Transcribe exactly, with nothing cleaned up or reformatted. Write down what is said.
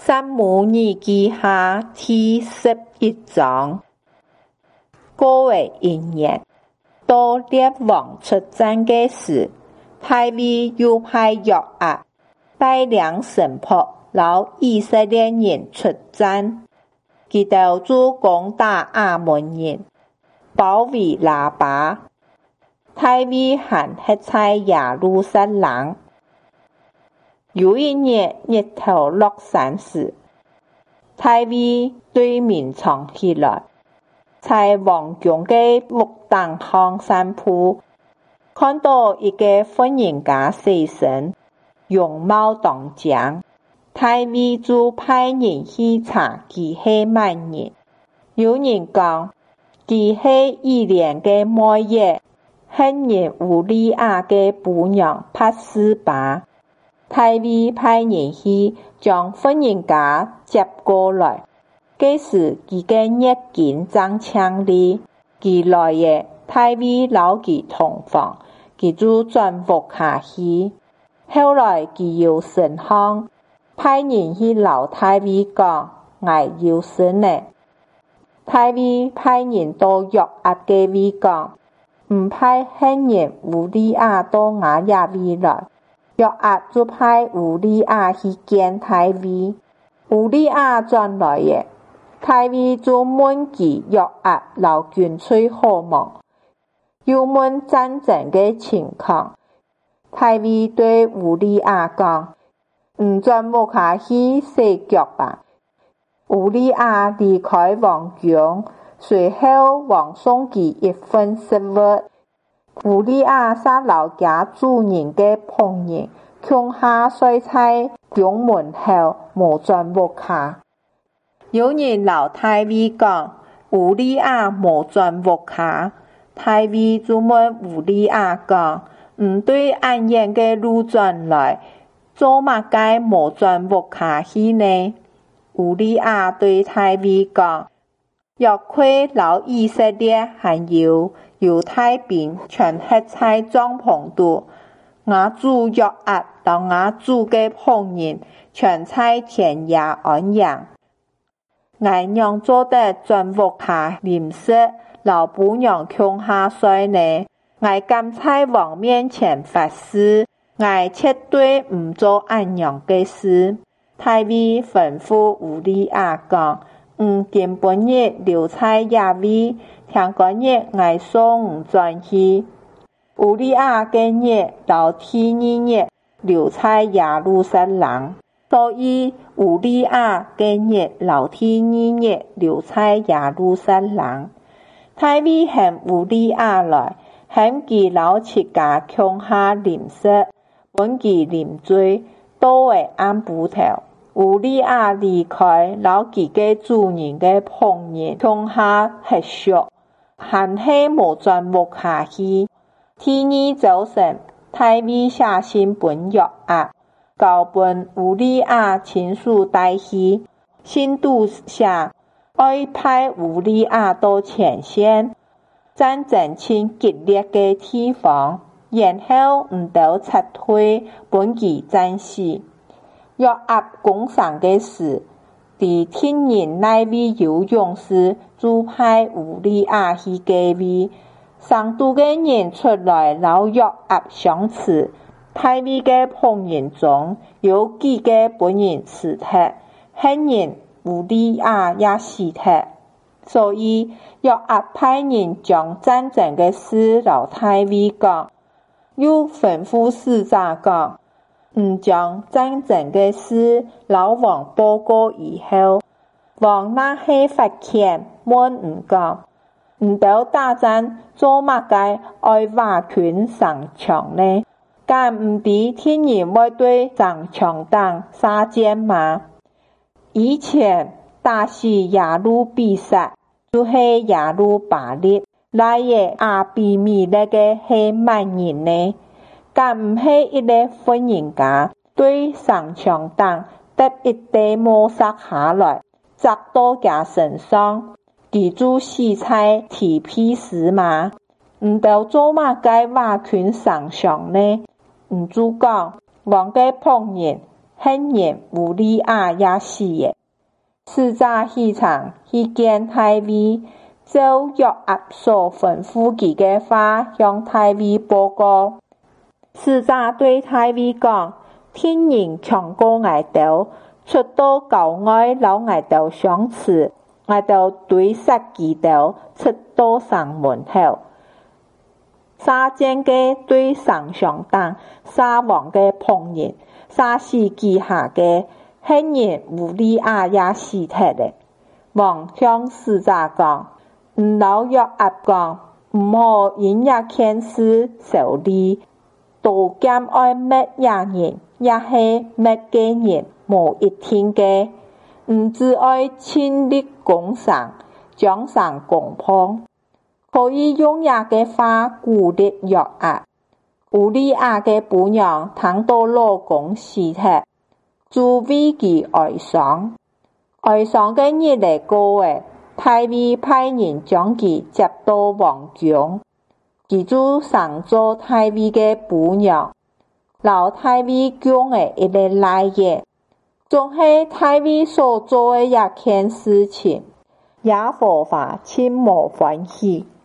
撒母耳記下第十一章。過為一年，到列王出戰的時，大衛又派約押帶領神僕和以色列人出戰，他們就攻打亞捫人，包圍拉巴。大衛還歇在耶路撒冷。有一日日頭落山時，大衛對民眾起來，在王宮的木燈上散步，看到一個婦人家死身，容貌當將。大衛就派人去查他是乜人。有人講，他是以連的妹兒，恨人烏利亞的母娘拔示巴。大衛派人去將婦人家接過來，這時他的熱情正強烈，他來也，大衛留他同房，他就轉屋下去。後來他有神行，派人去留大衛講，我有神呢。大衛派人到約押的位講，唔派恨人烏利亞到我這位來。約押就派烏利亞去見大衛。烏利亞轉來也，大衛就問他約押留軍隊好忙，又問戰爭的情況。大衛對烏利亞講，唔轉屋下去洗腳吧。烏利亞離開王宮，隨後王送他一份食物。烏利亞撒留家主人的僕人，恐嚇睡在宮門後，無轉屋下。有人留大衛講，烏利亞無轉屋下。大衛就問烏利亞講，唔對暗影的路轉來，做乜該無轉屋下去呢？烏利亞對大衛講，約櫃留以色列還有猶太兵全歇在帳篷裡，我主約押和我主的僕人全在田野安營。我娘做得轉屋下臨食，老母娘恐嚇睡呢？我敢在王面前發誓，我絕對唔做按樣的事。大衛吩咐烏利亞講，唔今本日留在這位，聽個日我送唔轉去。烏利亞嘅日到第二日留在耶路撒冷，所以烏利亞嘅日到第二日留在耶路撒冷。大衛喊烏利亞來，喊他老七家恐嚇臨食，問他臨醉，都會按布頭。烏利亞離開老幾個主人的僕人，恐嚇喝宿，還是無轉屋下去。第二早晨，大衛寫信本約押，交本烏利亞親自帶去。信度寫，愛派烏利亞到前線，戰爭真激烈的地方，然後唔得撤退，本其戰死。約押攻上的時，在聽人那位有勇士就派烏利亞去隔位。上都的人出來老約押相持，大衛的僕人中有幾個本人死掉，恨人烏利亞也死掉。所以約押派人將戰爭的事老大衛講，又吩咐使者講，唔將戰爭的事老王報告以後，王那係發遣問唔講，唔到打仗做乜該愛挖拳上牆呢？敢唔知天人會對上牆黨撒箭嗎？以前打死耶路比撒，就是耶路巴力，那也亞比米勒個係乜人呢？敢唔係一個婦人家對上牆黨得一塊木石下來，砸到他身上，他就死在提皮斯嗎？唔到做乜該挖拳上牆呢？唔就講王嘅僕人恨人有利亚也死的。使者起床去见大卫，照约押所吩咐佢嘅話向大衛報告。使者對大衛講：天人強過我哋，出到郊外留我哋相持，我哋對殺佢哋，出到上門口。殺將嘅對上上當，殺王嘅旁人，殺死記下嘅恨人有利亞也死脱咧。王向使者講：唔留約押講，唔好因一件事受理，都兼愛滅野人，也係滅嘅人，無一天嘅，唔只愛親力攻上，將上攻破。可以用也嘅話鼓勵約押，有利亞嘅婦娘聽到老公死脱，就為其哀傷。哀傷嘅日嚟過誒，大衛派人將其接到王宮，佢就上做大衛嘅婦娘，留大衛宮誒一個內嘢，總係大衛所做嘅一件事情，耶和華切無歡喜。